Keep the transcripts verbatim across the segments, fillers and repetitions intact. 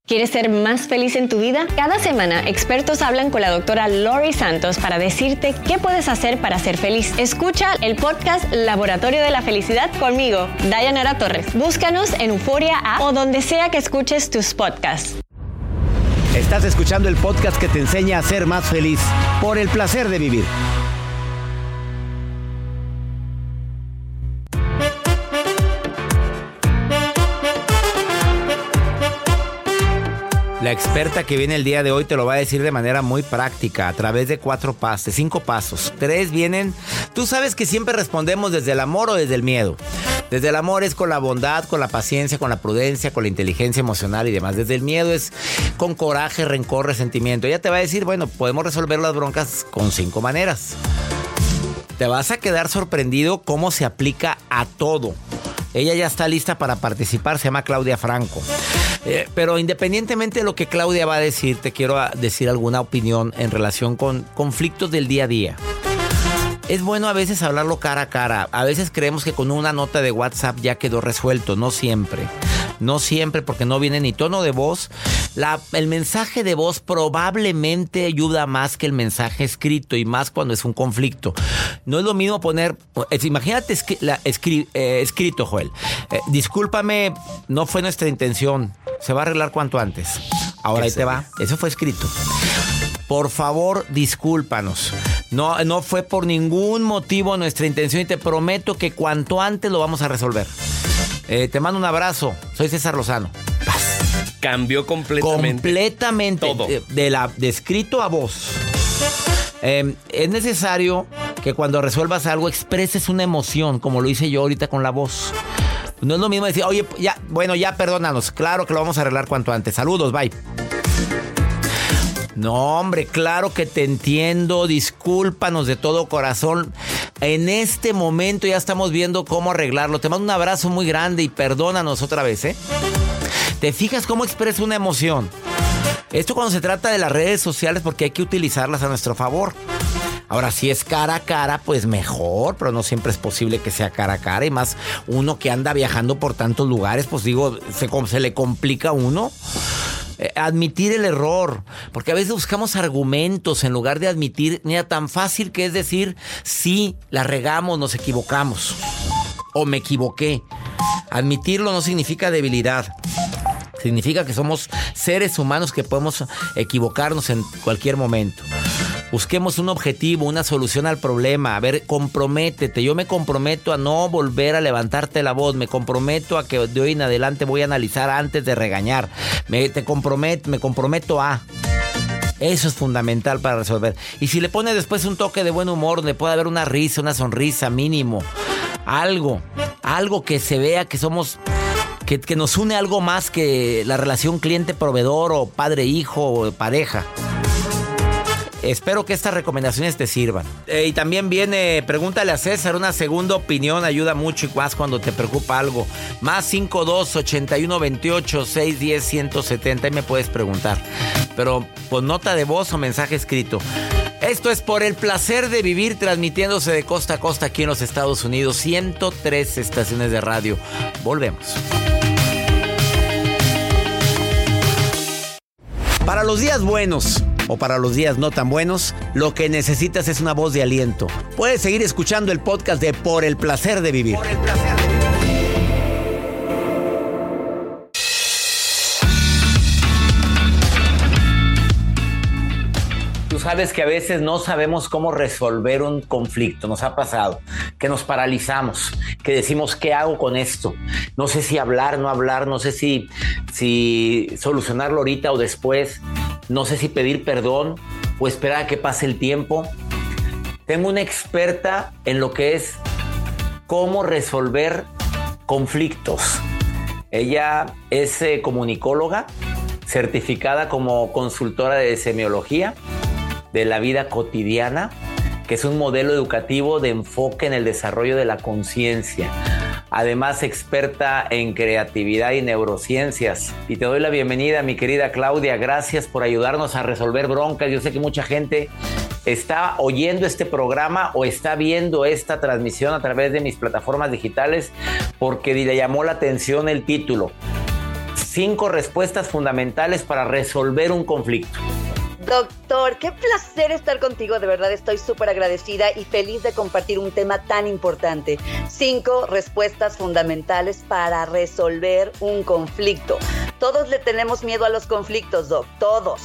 ¿Quieres ser más feliz en tu vida? Cada semana, expertos hablan con la doctora Lori Santos para decirte qué puedes hacer para ser feliz. Escucha el podcast Laboratorio de la Felicidad conmigo, Dayanara Torres. Búscanos en Euforia App o donde sea que escuches tus podcasts. Estás escuchando el podcast que te enseña a ser más feliz por el placer de vivir. La experta que viene el día de hoy te lo va a decir de manera muy práctica, a través de cuatro pasos, de cinco pasos. Tres vienen, tú sabes que siempre respondemos desde el amor o desde el miedo. Desde el amor es con la bondad, con la paciencia, con la prudencia, con la inteligencia emocional y demás. Desde el miedo es con coraje, rencor, resentimiento. Ella te va a decir, bueno, podemos resolver las broncas con cinco maneras. Te vas a quedar sorprendido cómo se aplica a todo. Ella ya está lista para participar, se llama Claudia Franco. Eh, pero independientemente de lo que Claudia va a decir, te quiero decir alguna opinión en relación con conflictos del día a día. Es bueno a veces hablarlo cara a cara. A veces creemos que con una nota de WhatsApp ya quedó resuelto. No siempre. No siempre, porque no viene ni tono de voz. La, el mensaje de voz probablemente ayuda más que el mensaje escrito, y más cuando es un conflicto. No es lo mismo poner... Es, imagínate escri, la, escri, eh, escrito, Joel. Eh, discúlpame, no fue nuestra intención. Se va a arreglar cuanto antes. Ahora ahí te va. Eso fue escrito. Por favor, discúlpanos. No, no fue por ningún motivo nuestra intención y te prometo que cuanto antes lo vamos a resolver. Eh, te mando un abrazo. Soy César Lozano. Paz. Cambió completamente. Completamente. Todo. De, de, la, de escrito a voz. Eh, es necesario que cuando resuelvas algo expreses una emoción, como lo hice yo ahorita con la voz. No es lo mismo decir, oye, ya, bueno, ya perdónanos. Claro que lo vamos a arreglar cuanto antes. Saludos, bye. No, hombre, claro que te entiendo. Discúlpanos de todo corazón. En este momento ya estamos viendo cómo arreglarlo. Te mando un abrazo muy grande y perdónanos otra vez, ¿eh? ¿Te fijas cómo expresa una emoción? Esto cuando se trata de las redes sociales, porque hay que utilizarlas a nuestro favor. Ahora, si es cara a cara, pues mejor, pero no siempre es posible que sea cara a cara. Y más uno que anda viajando por tantos lugares, pues digo, se, se le complica a uno. Eh, admitir el error, porque a veces buscamos argumentos en lugar de admitir. Mira, tan fácil que es decir, sí, la regamos, nos equivocamos, o me equivoqué. Admitirlo no significa debilidad. Significa que somos seres humanos que podemos equivocarnos en cualquier momento. Busquemos un objetivo, una solución al problema. A ver, comprométete. Yo me comprometo a no volver a levantarte la voz. Me comprometo a que de hoy en adelante voy a analizar antes de regañar. Me, te comprometo, me comprometo a... Eso es fundamental para resolver. Y si le pones después un toque de buen humor, donde pueda haber una risa, una sonrisa mínimo. Algo, algo que se vea que somos... Que, que nos une algo más que la relación cliente-proveedor o padre-hijo o pareja. Espero que estas recomendaciones te sirvan. Eh, y también viene, pregúntale a César, una segunda opinión ayuda mucho y más cuando te preocupa algo. Más cinco dos, ochenta y uno, veintiocho, seiscientos diez, ciento setenta y me puedes preguntar. Pero con nota de voz o mensaje escrito. Esto es Por el Placer de Vivir, transmitiéndose de costa a costa aquí en los Estados Unidos. ciento tres estaciones de radio. Volvemos. Para los días buenos o para los días no tan buenos, lo que necesitas es una voz de aliento. Puedes seguir escuchando el podcast de Por el Placer de Vivir. Por el placer de vivir. Tú sabes que a veces no sabemos cómo resolver un conflicto. Nos ha pasado que nos paralizamos, que decimos, ¿qué hago con esto? No sé si hablar, no hablar, no sé si, si solucionarlo ahorita o después. No sé si pedir perdón o esperar a que pase el tiempo. Tengo una experta en lo que es cómo resolver conflictos. Ella es eh, comunicóloga, certificada como consultora de semiología de la vida cotidiana, que es un modelo educativo de enfoque en el desarrollo de la conciencia. Además, experta en creatividad y neurociencias. Y te doy la bienvenida, mi querida Claudia. Gracias por ayudarnos a resolver broncas. Yo sé que mucha gente está oyendo este programa o está viendo esta transmisión a través de mis plataformas digitales porque le llamó la atención el título. cinco respuestas fundamentales para resolver un conflicto. Doctor, qué placer estar contigo, de verdad estoy súper agradecida y feliz de compartir un tema tan importante. Cinco respuestas fundamentales para resolver un conflicto. Todos le tenemos miedo a los conflictos, Doc, todos.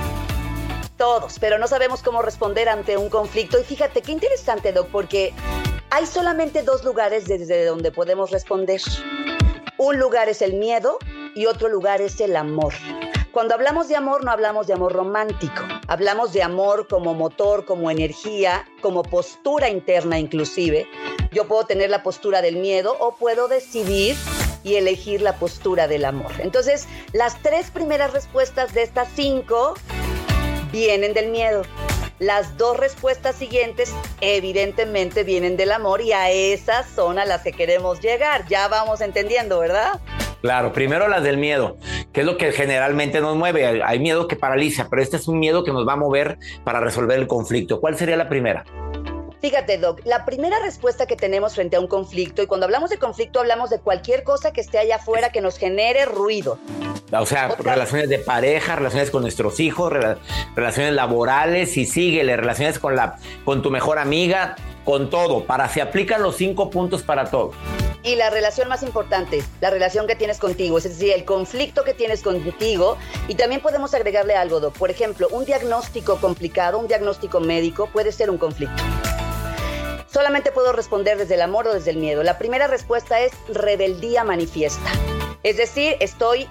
Todos, pero no sabemos cómo responder ante un conflicto. Y fíjate, qué interesante, Doc, porque hay solamente dos lugares desde donde podemos responder. Un lugar es el miedo y otro lugar es el amor. Cuando hablamos de amor, no hablamos de amor romántico. Hablamos de amor como motor, como energía, como postura interna inclusive. Yo puedo tener la postura del miedo o puedo decidir y elegir la postura del amor. Entonces, las tres primeras respuestas de estas cinco vienen del miedo. Las dos respuestas siguientes evidentemente vienen del amor y a esas son a las que queremos llegar. Ya vamos entendiendo, ¿verdad? Claro, primero las del miedo, que es lo que generalmente nos mueve. Hay miedo que paraliza, pero este es un miedo que nos va a mover para resolver el conflicto. ¿Cuál sería la primera? Fíjate, Doc, la primera respuesta que tenemos frente a un conflicto, y cuando hablamos de conflicto hablamos de cualquier cosa que esté allá afuera que nos genere ruido. O sea, Otra. relaciones de pareja, relaciones con nuestros hijos, rela- relaciones laborales y síguele, relaciones con, la, con tu mejor amiga, con todo. Para se aplican los cinco puntos para todo. Y la relación más importante, la relación que tienes contigo, es decir, el conflicto que tienes contigo. Y también podemos agregarle algo, Doc. Por ejemplo, un diagnóstico complicado, un diagnóstico médico puede ser un conflicto. Solamente puedo responder desde el amor o desde el miedo. La primera respuesta es rebeldía manifiesta. Es decir, estoy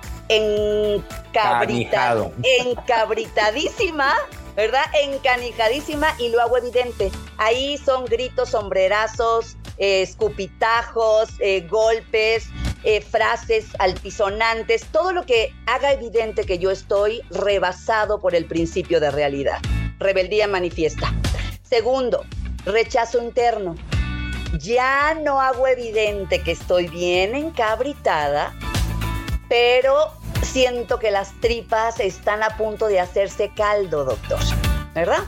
encabrita, encabritadísima, ¿verdad? Encanijadísima y lo hago evidente. Ahí son gritos, sombrerazos, eh, escupitajos, eh, golpes, eh, frases altisonantes, todo lo que haga evidente que yo estoy rebasado por el principio de realidad. Rebeldía manifiesta. Segundo, rechazo interno. Ya no hago evidente que estoy bien encabritada, pero siento que las tripas están a punto de hacerse caldo, doctor, ¿verdad?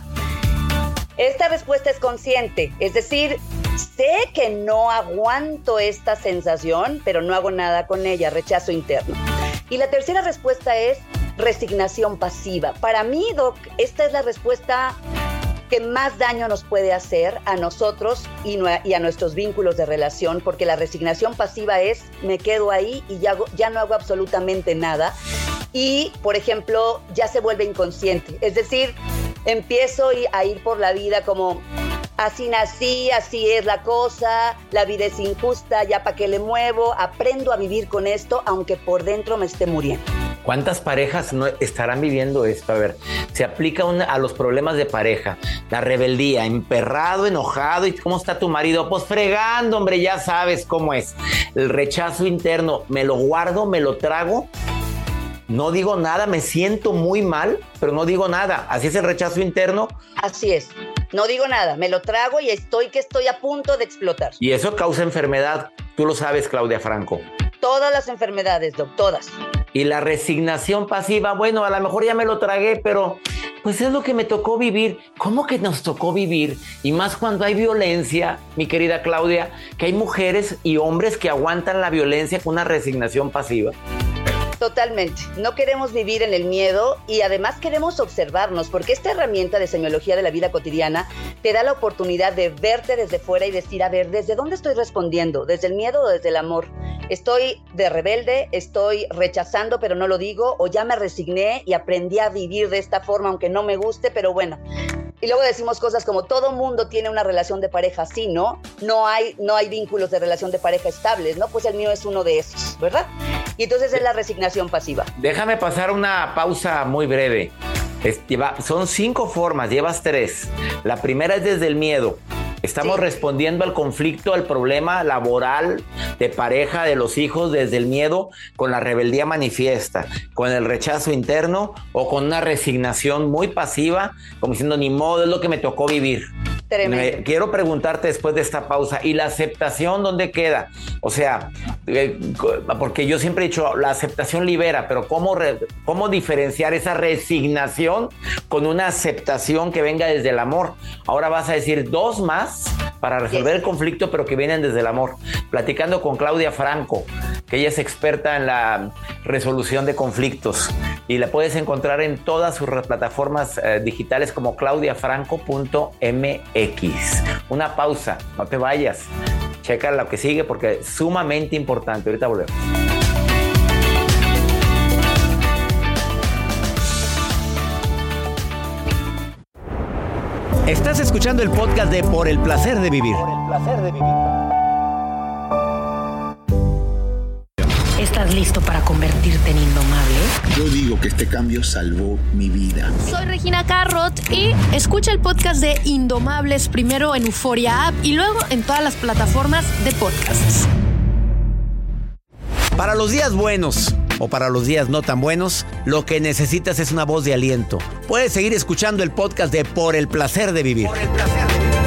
Esta respuesta es consciente, es decir, sé que no aguanto esta sensación, pero no hago nada con ella, rechazo interno. Y la tercera respuesta es resignación pasiva. Para mí, Doc, esta es la respuesta que más daño nos puede hacer a nosotros y, no, y a nuestros vínculos de relación, porque la resignación pasiva es, me quedo ahí y ya, hago, ya no hago absolutamente nada. Y, por ejemplo, ya se vuelve inconsciente. Es decir, empiezo a ir por la vida como, así nací, así es la cosa, la vida es injusta, ya para qué le muevo, aprendo a vivir con esto, aunque por dentro me esté muriendo. ¿Cuántas parejas no estarán viviendo esto? A ver, se aplica una, a los problemas de pareja. La rebeldía, emperrado, enojado. ¿Y cómo está tu marido? Pues fregando, hombre, ya sabes cómo es. El rechazo interno, me lo guardo, me lo trago. No digo nada, me siento muy mal, pero no digo nada. Así es el rechazo interno. Así es. No digo nada, me lo trago y estoy que estoy a punto de explotar. Y eso causa enfermedad. Tú lo sabes, Claudia Franco. Todas las enfermedades, Doc, todas. Y la resignación pasiva, bueno, a lo mejor ya me lo tragué, pero pues es lo que me tocó vivir. ¿Cómo que nos tocó vivir? Y más cuando hay violencia, mi querida Claudia, que hay mujeres y hombres que aguantan la violencia con una resignación pasiva. Totalmente. No queremos vivir en el miedo y además queremos observarnos, porque esta herramienta de semiología de la vida cotidiana te da la oportunidad de verte desde fuera y decir, a ver, ¿desde dónde estoy respondiendo? ¿Desde el miedo o desde el amor? ¿Estoy de rebelde? ¿Estoy rechazando pero no lo digo? ¿O ya me resigné y aprendí a vivir de esta forma aunque no me guste? Pero bueno. Y luego decimos cosas como todo mundo tiene una relación de pareja así, ¿no? No hay, no hay vínculos de relación de pareja estables, ¿no? Pues el mío es uno de esos, ¿verdad? Y entonces es la resignación pasiva. Déjame pasar una pausa muy breve. Es, lleva, son cinco formas, llevas tres. La primera es desde el miedo. Estamos sí. respondiendo al conflicto, al problema laboral, de pareja, de los hijos, desde el miedo, con la rebeldía manifiesta, con el rechazo interno o con una resignación muy pasiva, como diciendo, ni modo, es lo que me tocó vivir. Me, quiero preguntarte después de esta pausa, ¿y la aceptación dónde queda? O sea, eh, porque yo siempre he dicho, la aceptación libera, pero ¿cómo, re, ¿cómo diferenciar esa resignación con una aceptación que venga desde el amor? Ahora vas a decir dos más para resolver yes. el conflicto, pero que vienen desde el amor. Platicando con Claudia Franco, que que ella es experta en la resolución de conflictos y la puedes encontrar en todas sus plataformas eh, digitales como claudia franco punto m x. Una pausa, no te vayas, checa lo que sigue porque es sumamente importante. Ahorita volvemos. Estás escuchando el podcast de Por el Placer de Vivir. Por el Placer de Vivir. ¿Estás listo para convertirte en indomable? Yo digo que este cambio salvó mi vida. Soy Regina Carrot y escucha el podcast de Indomables primero en Euforia App y luego en todas las plataformas de podcasts. Para los días buenos o para los días no tan buenos, lo que necesitas es una voz de aliento. Puedes seguir escuchando el podcast de Por el Placer de Vivir. Por el placer de vivir.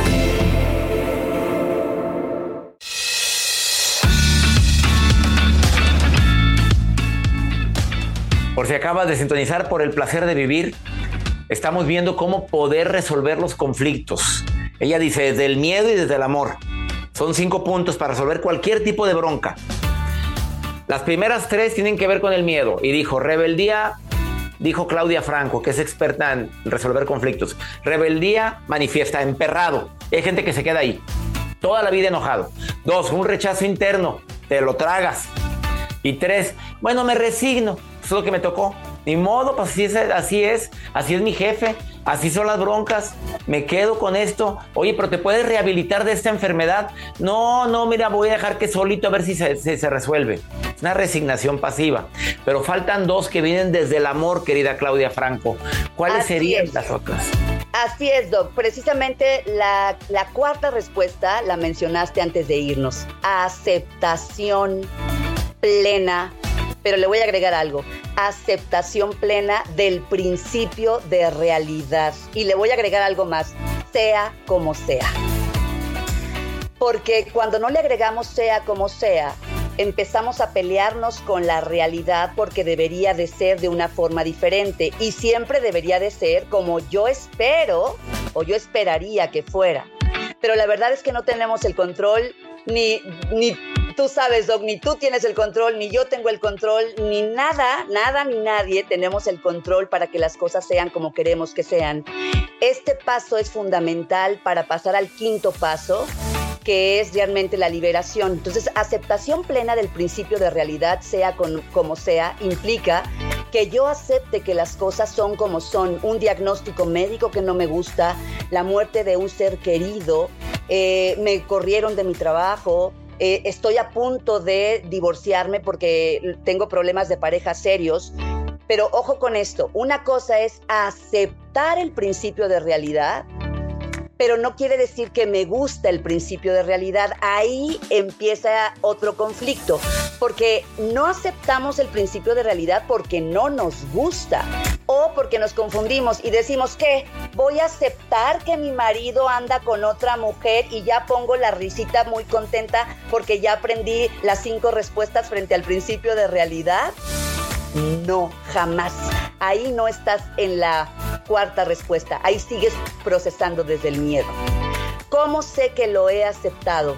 Por si acabas de sintonizar Por el Placer de Vivir, estamos viendo cómo poder resolver los conflictos. Ella dice, desde el miedo y desde el amor. Son cinco puntos para resolver cualquier tipo de bronca. Las primeras tres tienen que ver con el miedo. Y dijo, rebeldía, dijo Claudia Franco, que es experta en resolver conflictos. Rebeldía manifiesta, emperrado. Hay gente que se queda ahí, toda la vida enojado. Dos, un rechazo interno, te lo tragas. Y tres, bueno, me resigno, eso es lo que me tocó. Ni modo, pues así es, así es, así es mi jefe, así son las broncas, me quedo con esto. Oye, pero ¿te puedes rehabilitar de esta enfermedad? No, no, mira, voy a dejar que solito a ver si se, se, se resuelve. Es una resignación pasiva. Pero faltan dos que vienen desde el amor, querida Claudia Franco. ¿Cuáles Así serían es. las otras? Así es, Doc. Precisamente la, la cuarta respuesta la mencionaste antes de irnos. Aceptación plena. Pero le voy a agregar algo, aceptación plena del principio de realidad. Y le voy a agregar algo más, sea como sea. Porque cuando no le agregamos sea como sea, empezamos a pelearnos con la realidad porque debería de ser de una forma diferente. Y siempre debería de ser como yo espero o yo esperaría que fuera. Pero la verdad es que no tenemos el control, ni... ni tú sabes, Doc, ni tú tienes el control, ni yo tengo el control, ni nada, nada ni nadie tenemos el control para que las cosas sean como queremos que sean. Este paso es fundamental para pasar al quinto paso, que es realmente la liberación. Entonces, aceptación plena del principio de realidad, sea con, como sea, implica que yo acepte que las cosas son como son. Un diagnóstico médico que no me gusta, la muerte de un ser querido, eh, me corrieron de mi trabajo, Eh, estoy a punto de divorciarme porque tengo problemas de pareja serios. Pero ojo con esto, una cosa es aceptar el principio de realidad, pero no quiere decir que me gusta el principio de realidad. Ahí empieza otro conflicto, porque no aceptamos el principio de realidad porque no nos gusta o porque nos confundimos y decimos que voy a aceptar que mi marido anda con otra mujer y ya pongo la risita muy contenta porque ya aprendí las cinco respuestas frente al principio de realidad. No, jamás. Ahí no estás en la cuarta respuesta. Ahí sigues procesando desde el miedo. ¿Cómo sé que lo he aceptado?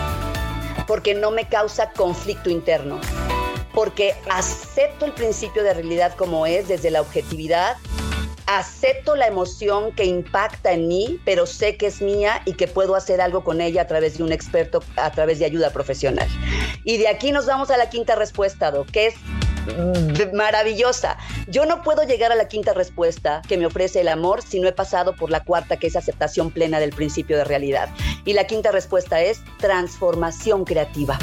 Porque no me causa conflicto interno. Porque acepto el principio de realidad como es, desde la objetividad. Acepto la emoción que impacta en mí, pero sé que es mía y que puedo hacer algo con ella a través de un experto, a través de ayuda profesional. Y de aquí nos vamos a la quinta respuesta, Doc, que es maravillosa. Yo no puedo llegar a la quinta respuesta que me ofrece el amor si no he pasado por la cuarta, que es aceptación plena del principio de realidad. Y la quinta respuesta es transformación creativa.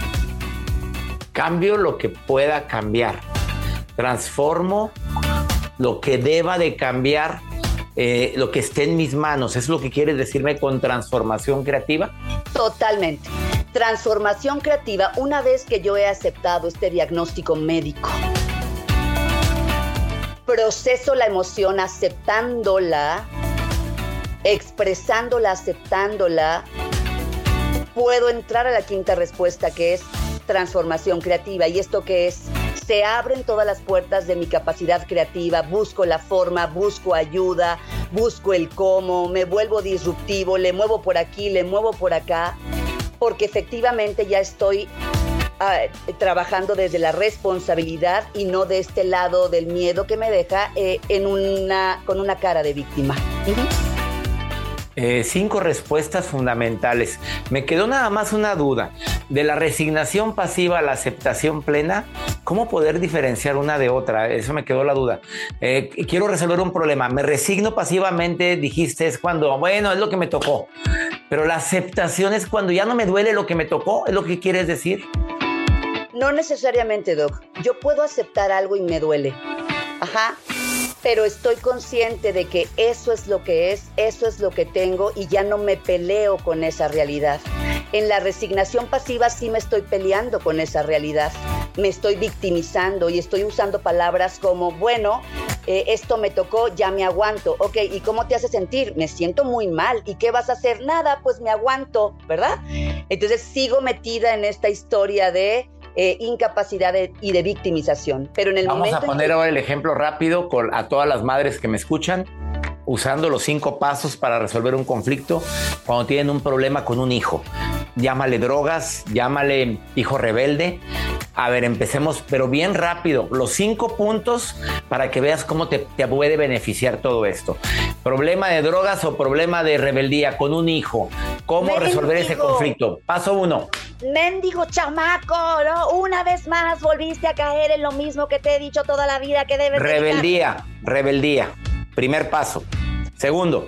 Cambio lo que pueda cambiar. Transformo lo que deba de cambiar, eh, lo que esté en mis manos. ¿Es lo que quieres decirme con transformación creativa? Totalmente. Transformación creativa, una vez que yo he aceptado este diagnóstico médico, proceso la emoción aceptándola, expresándola, aceptándola, puedo entrar a la quinta respuesta, que es transformación creativa. ¿Y esto qué es? Se abren todas las puertas de mi capacidad creativa, busco la forma, busco ayuda, busco el cómo, me vuelvo disruptivo, le muevo por aquí, le muevo por acá, porque efectivamente ya estoy uh, trabajando desde la responsabilidad y no de este lado del miedo que me deja eh, en una, con una cara de víctima. Uh-huh. Eh, cinco respuestas fundamentales. Me quedó nada más una duda. De la resignación pasiva a la aceptación plena, ¿cómo poder diferenciar una de otra? Eso me quedó la duda. Eh, quiero resolver un problema. Me resigno pasivamente, dijiste, es cuando, bueno, es lo que me tocó. Pero la aceptación es cuando ya no me duele lo que me tocó, ¿es lo que quieres decir? No necesariamente, Doc. Yo puedo aceptar algo y me duele. Ajá. Pero estoy consciente de que eso es lo que es, eso es lo que tengo y ya no me peleo con esa realidad. En la resignación pasiva sí me estoy peleando con esa realidad. Me estoy victimizando y estoy usando palabras como, bueno, eh, esto me tocó, ya me aguanto. Ok, ¿y cómo te hace sentir? Me siento muy mal. ¿Y qué vas a hacer? Nada, pues me aguanto, ¿verdad? Entonces sigo metida en esta historia de Eh, incapacidad de, y de victimización. Pero en el Vamos momento a poner que... ahora el ejemplo rápido con, a todas las madres que me escuchan, usando los cinco pasos para resolver un conflicto cuando tienen un problema con un hijo. Llámale drogas, llámale hijo rebelde. A ver, empecemos, pero bien rápido. Los cinco puntos para que veas cómo te, te puede beneficiar todo esto. Problema de drogas o problema de rebeldía con un hijo. ¿Cómo Mendigo. resolver ese conflicto? Paso uno. Mendigo chamaco, ¿no? Una vez más volviste a caer en lo mismo que te he dicho toda la vida que debes Rebeldía, dedicar. rebeldía. Primer paso. Segundo.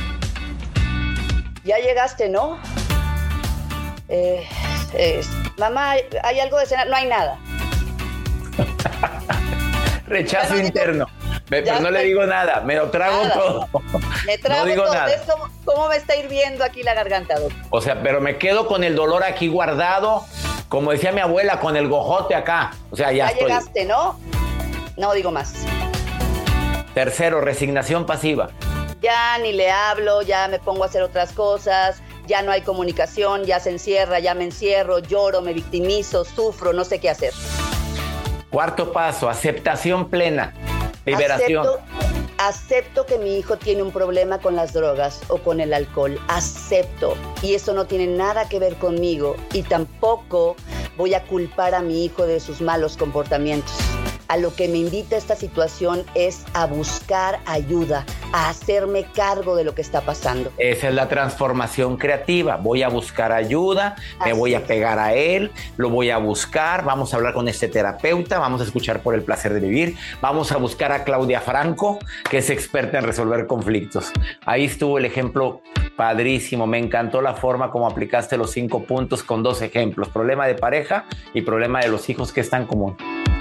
Ya llegaste, ¿no? Eh, eh, mamá, ¿hay algo de cenar? No hay nada. Rechazo interno. Me, pero no le digo nada, me lo trago nada. todo. Me trago no digo todo. nada. ¿Ves cómo, cómo me está hirviendo aquí la garganta, Doc? O sea, pero me quedo con el dolor aquí guardado, como decía mi abuela, con el gojote acá. O sea, ya, ya estoy. llegaste, ¿no? No digo más. Tercero, resignación pasiva. Ya ni le hablo, ya me pongo a hacer otras cosas, ya no hay comunicación, ya se encierra, ya me encierro, lloro, me victimizo, sufro, no sé qué hacer. Cuarto paso, aceptación plena. Liberación. Acepto, acepto que mi hijo tiene un problema con las drogas o con el alcohol. Acepto. Y eso no tiene nada que ver conmigo. Y tampoco voy a culpar a mi hijo de sus malos comportamientos. A lo que me invita esta situación es a buscar ayuda, a hacerme cargo de lo que está pasando. Esa es la transformación creativa. Voy a buscar ayuda, me Así voy a es. pegar a él, lo voy a buscar, vamos a hablar con este terapeuta, vamos a escuchar por el placer de vivir, vamos a buscar a Claudia Franco, que es experta en resolver conflictos. Ahí estuvo el ejemplo padrísimo. Me encantó la forma como aplicaste los cinco puntos con dos ejemplos: problema de pareja y problema de los hijos, que es tan común.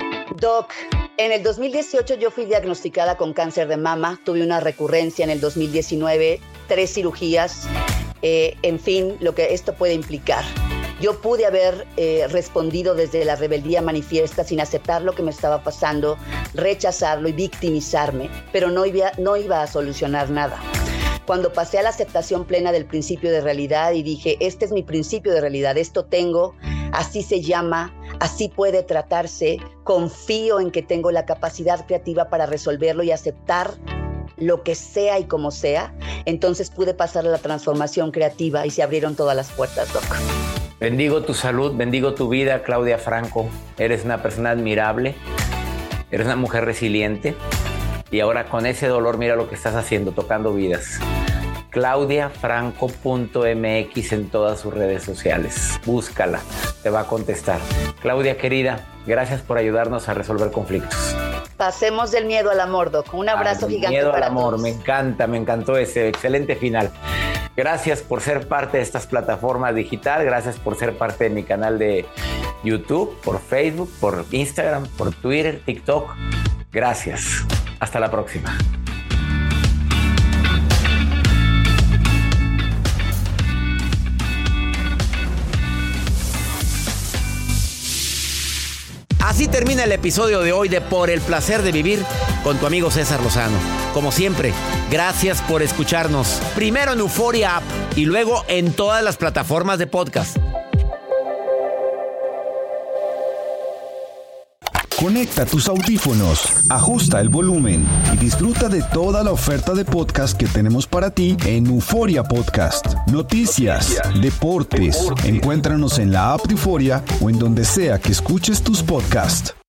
Doc, en el dos mil dieciocho yo fui diagnosticada con cáncer de mama, tuve una recurrencia en el dos mil diecinueve, tres cirugías, eh, en fin, lo que esto puede implicar. Yo pude haber eh, respondido desde la rebeldía manifiesta sin aceptar lo que me estaba pasando, rechazarlo y victimizarme, pero no iba, no iba a solucionar nada. Cuando pasé a la aceptación plena del principio de realidad y dije, este es mi principio de realidad, esto tengo, así se llama, así puede tratarse, confío en que tengo la capacidad creativa para resolverlo y aceptar lo que sea y como sea, entonces pude pasar a la transformación creativa y se abrieron todas las puertas, Doc. Bendigo tu salud, bendigo tu vida, Claudia Franco. Eres una persona admirable, eres una mujer resiliente y ahora con ese dolor mira lo que estás haciendo, tocando vidas. claudia franco punto m x en todas sus redes sociales. Búscala, te va a contestar. Claudia, querida, gracias por ayudarnos a resolver conflictos. Pasemos del miedo al amor, Doc. Un abrazo Ay, gigante miedo para al amor, todos. me encanta, me encantó ese excelente final. Gracias por ser parte de estas plataformas digitales, gracias por ser parte de mi canal de YouTube, por Facebook, por Instagram, por Twitter, TikTok. Gracias. Hasta la próxima. Así termina el episodio de hoy de Por el Placer de Vivir con tu amigo César Lozano. Como siempre, gracias por escucharnos. Primero en Euforia App y luego en todas las plataformas de podcast. Conecta tus audífonos, ajusta el volumen y disfruta de toda la oferta de podcast que tenemos para ti en Euforia Podcast. Noticias, deportes. Encuéntranos en la app de Euforia o en donde sea que escuches tus podcasts.